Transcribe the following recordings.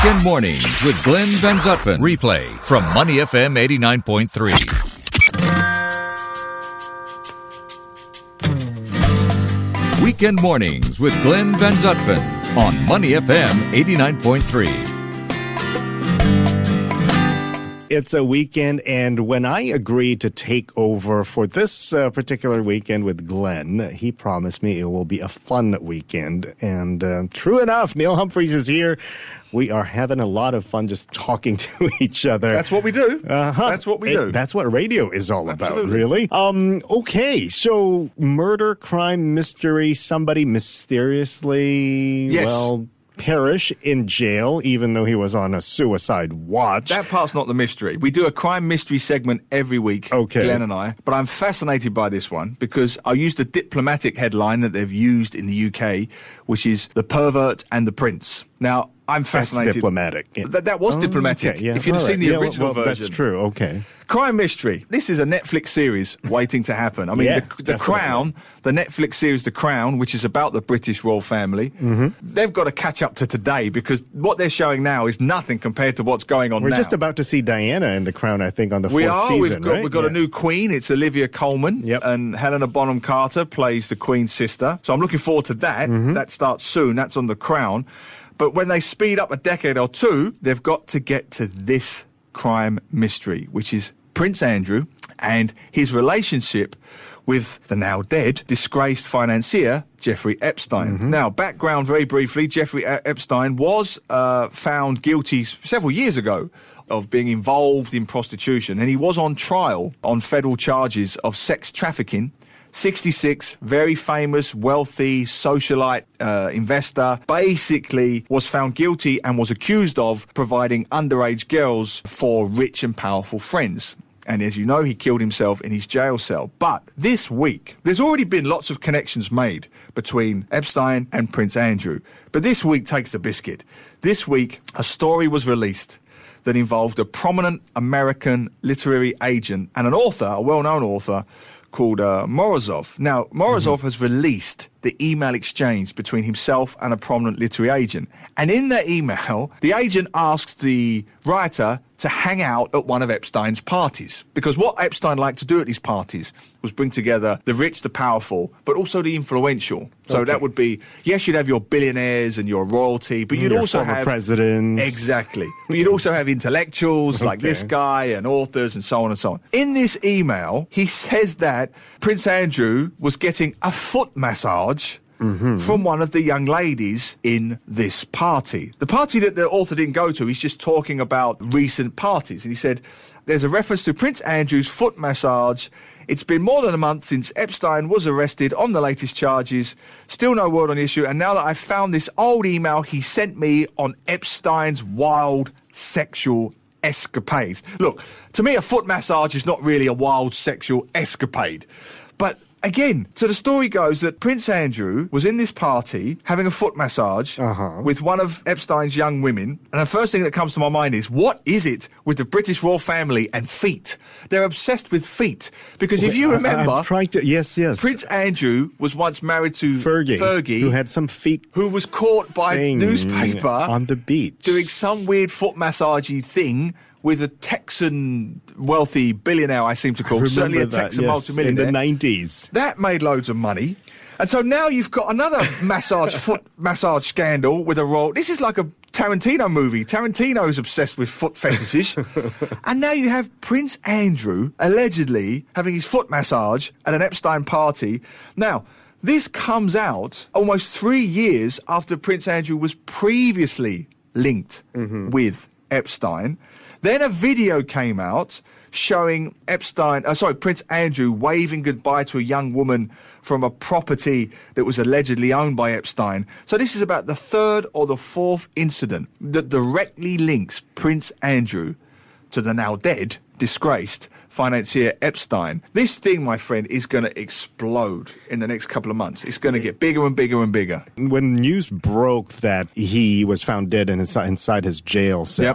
Weekend Mornings with Glenn Van Zutphen. Replay from Money FM 89.3. Weekend Mornings with Glenn Van Zutphen on Money FM 89.3. It's a weekend, and when I agreed to take over for this particular weekend with Glenn, he promised me it will be a fun weekend. And true enough, Neil Humphreys is here. We are having a lot of fun just talking to each other. That's what we do. That's what we do. That's what radio is all about, Absolutely. really. Okay, so murder, crime, mystery, somebody mysteriously, perish in jail, even though he was on a suicide watch. That part's not the mystery. We do a crime mystery segment every week, Glenn and I, but I'm fascinated by this one because I used a diplomatic headline that they've used in the UK, which is The Pervert and the Prince. Now, I'm fascinated. That's diplomatic. That was diplomatic. Okay, yeah. If you'd have seen the original version. That's true, okay. Crime mystery. This is a Netflix series waiting to happen. I mean, the Crown, the Netflix series The Crown, which is about the British royal family, they've got to catch up to today because what they're showing now is nothing compared to what's going on now. We're just about to see Diana in The Crown, I think, on the fourth season, We've got a new queen. It's Olivia Colman, and Helena Bonham Carter plays the Queen's sister. So I'm looking forward to that. That starts soon. That's on The Crown. But when they speed up a decade or two, they've got to get to this crime mystery, which is Prince Andrew and his relationship with the now dead, disgraced financier, Jeffrey Epstein. Now, background very briefly, Jeffrey Epstein was found guilty several years ago of being involved in prostitution, and he was on trial on federal charges of sex trafficking. 66, very famous, wealthy, socialite investor, basically was found guilty and was accused of providing underage girls for rich and powerful friends. And as you know, he killed himself in his jail cell. But this week, there's already been lots of connections made between Epstein and Prince Andrew. But this week takes the biscuit. This week, a story was released that involved a prominent American literary agent and an author, a well-known author, called Morozov. Now, Morozov has released the email exchange between himself and a prominent literary agent. And in that email, the agent asked the writer to hang out at one of Epstein's parties. Because what Epstein liked to do at these parties was bring together the rich, the powerful, but also the influential. So that would be, yes, you'd have your billionaires and your royalty, but you'd also have presidents. Exactly. But you'd also have intellectuals like this guy and authors and so on and so on. In this email, he says that Prince Andrew was getting a foot massage from one of the young ladies in this party. The party that the author didn't go to, he's just talking about recent parties. And he said, there's a reference to Prince Andrew's foot massage. It's been more than a month since Epstein was arrested on the latest charges. Still no word on the issue. And now that I've found this old email he sent me on Epstein's wild sexual escapades. Look, to me, a foot massage is not really a wild sexual escapade. But again, so the story goes that Prince Andrew was in this party having a foot massage with one of Epstein's young women. And the first thing that comes to my mind is, what is it with the British royal family and feet? They're obsessed with feet. Because if you remember, yes. Prince Andrew was once married to Fergie, who had some feet, who was caught by newspaper on the beach doing some weird foot massagey thing with a Texan wealthy billionaire, I seem to call, certainly a Texan multimillionaire. In the 90s. That made loads of money. And so now you've got another foot massage scandal with a role. This is like a Tarantino movie. Tarantino's obsessed with foot fetishes. And now you have Prince Andrew allegedly having his foot massage at an Epstein party. Now, this comes out almost 3 years after Prince Andrew was previously linked with Epstein. Then a video came out showing Prince Andrew waving goodbye to a young woman from a property that was allegedly owned by Epstein. So this is about the third or the fourth incident that directly links Prince Andrew to the now dead, disgraced financier Epstein. This thing, my friend, is going to explode in the next couple of months. It's going to get bigger and bigger and bigger. When news broke that he was found dead inside his jail cell,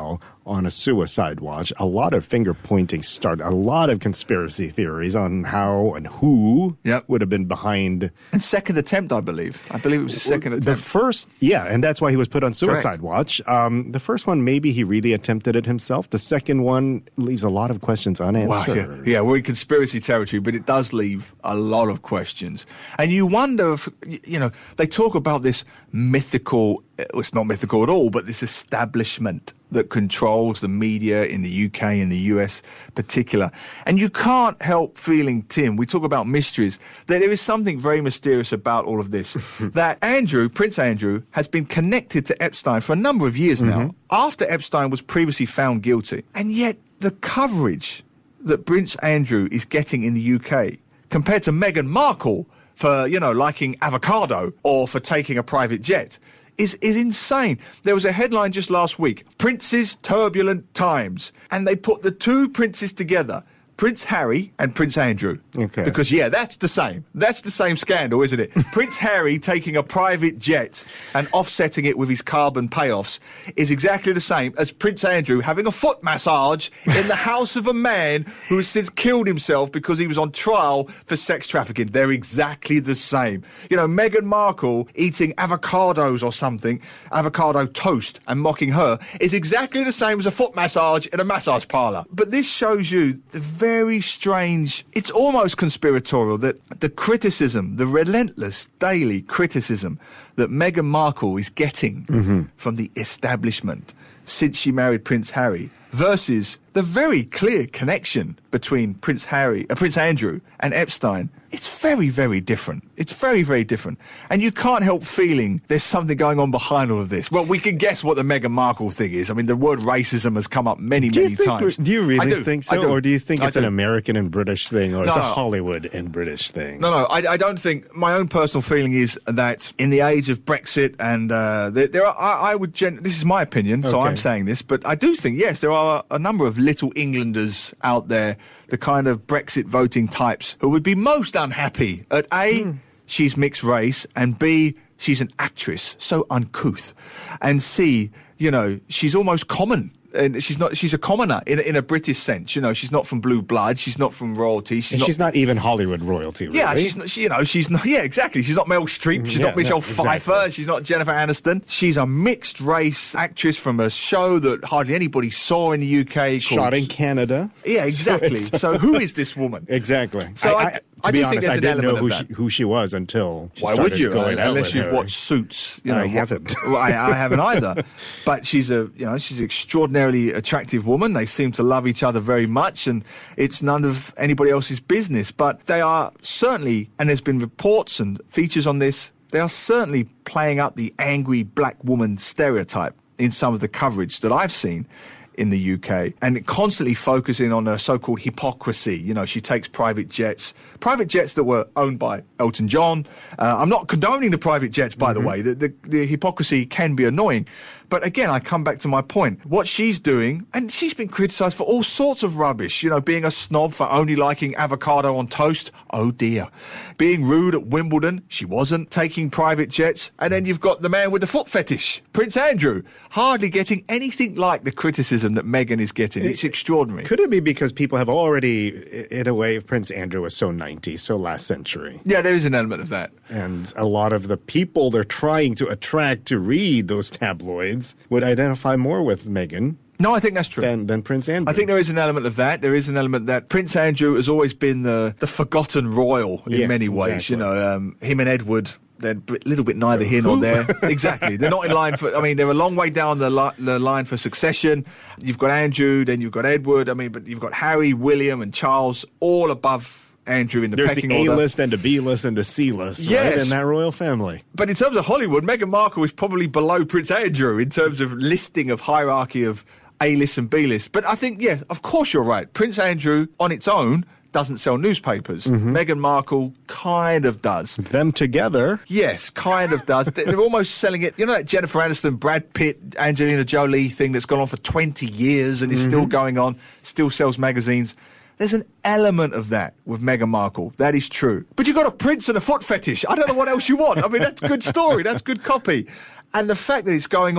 on a suicide watch. A lot of finger pointing started, a lot of conspiracy theories on how and who would have been behind. And second attempt, I believe. I believe it was his second attempt. The first, and that's why he was put on suicide watch. The first one, maybe he really attempted it himself. The second one leaves a lot of questions unanswered. Wow, yeah, we're in conspiracy territory, but it does leave a lot of questions. And you wonder if, they talk about this mythical, it's not mythical at all, but this establishment that controls the media in the UK and the US particular. And you can't help feeling, Tim, we talk about mysteries, that there is something very mysterious about all of this. That Prince Andrew, has been connected to Epstein for a number of years now, after Epstein was previously found guilty. And yet the coverage that Prince Andrew is getting in the UK compared to Meghan Markle for, liking avocado or for taking a private jet is insane. There was a headline just last week, Prince's Turbulent Times, and they put the two princes together, Prince Harry and Prince Andrew. Okay. Because, that's the same. That's the same scandal, isn't it? Prince Harry taking a private jet and offsetting it with his carbon payoffs is exactly the same as Prince Andrew having a foot massage in the house of a man who has since killed himself because he was on trial for sex trafficking. They're exactly the same. Meghan Markle eating avocados or something, avocado toast, and mocking her is exactly the same as a foot massage in a massage parlour. But this shows you the very strange, it's almost conspiratorial, that the criticism, the relentless daily criticism that Meghan Markle is getting from the establishment since she married Prince Harry versus the very clear connection between Prince Andrew and Epstein. It's very, very different. It's very, very different. And you can't help feeling there's something going on behind all of this. Well, we can guess what the Meghan Markle thing is. I mean, the word racism has come up many times. Do you really think so? Or do you think it's an American and British thing, or it's a Hollywood and British thing? No, I don't think. My own personal feeling is that in the age of Brexit and there are, this is my opinion, so I'm saying this, but I do think, yes, there are a number of little Englanders out there, the kind of Brexit voting types who would be most unhappy at A, she's mixed race, and B, she's an actress, so uncouth, and C, she's almost common. And she's a commoner in a British sense. She's not from blue blood. She's not from royalty. She's not even Hollywood royalty, really. Yeah, she's not, exactly. She's not Meryl Streep. She's not Michelle Pfeiffer. Exactly. She's not Jennifer Aniston. She's a mixed race actress from a show that hardly anybody saw in the UK. Shot in Canada. Yeah, exactly. So who is this woman? Exactly. So to be honest, I didn't know who she was until she started would you? Going out unless with you've her. watched Suits. I haven't. Well, I haven't either. But she's she's an extraordinarily attractive woman. They seem to love each other very much, and it's none of anybody else's business. But they are certainly, and there's been reports and features on this, they are certainly playing up the angry black woman stereotype in some of the coverage that I've seen in the UK, and constantly focusing on her so-called hypocrisy. She takes private jets that were owned by Elton John. I'm not condoning the private jets, by the way. The hypocrisy can be annoying. But again, I come back to my point. What she's doing, and she's been criticised for all sorts of rubbish, being a snob for only liking avocado on toast. Oh dear. Being rude at Wimbledon. She wasn't. Taking private jets. And then you've got the man with the foot fetish, Prince Andrew, hardly getting anything like the criticism that Meghan is getting. It's extraordinary. Could it be because people have already, in a way, Prince Andrew was so 90s, so last century? Yeah, there is an element of that. And a lot of the people they're trying to attract to read those tabloids would identify more with Meghan. No, I think that's true. Than Prince Andrew. I think there is an element of that. There is an element that Prince Andrew has always been the forgotten royal in many ways. Exactly. Him and Edward, they're a little bit neither here nor there. Exactly. They're not in line for, they're a long way down the line for succession. You've got Andrew, then you've got Edward, but you've got Harry, William and Charles all above Andrew in the pecking order. There's the A-list and the B-list and the C-list, right, in that royal family. But in terms of Hollywood, Meghan Markle is probably below Prince Andrew in terms of listing of hierarchy of A-list and B-list. But I think, of course you're right. Prince Andrew, on its own, doesn't sell newspapers. Meghan Markle kind of does. Them together? Yes, kind of does. They're almost selling it. That Jennifer Aniston, Brad Pitt, Angelina Jolie thing that's gone on for 20 years and is still going on, still sells magazines. There's an element of that with Meghan Markle. That is true. But you've got a prince and a foot fetish. I don't know what else you want. That's a good story. That's good copy. And the fact that it's going on,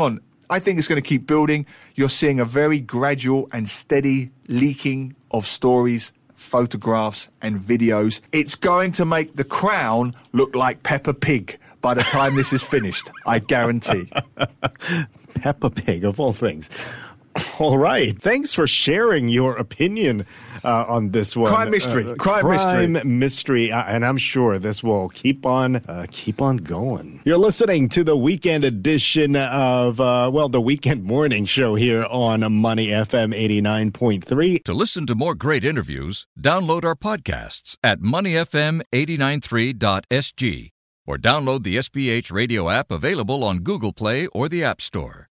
I think it's going to keep building. You're seeing a very gradual and steady leaking of stories, photographs and videos. It's going to make The Crown look like Peppa Pig by the time this is finished, I guarantee. Peppa Pig, of all things. All right. Thanks for sharing your opinion on this one. Crime mystery. Crime mystery. And I'm sure this will keep on going. You're listening to the weekend edition of, the weekend morning show here on Money FM 89.3. To listen to more great interviews, download our podcasts at moneyfm893.sg or download the SPH radio app available on Google Play or the App Store.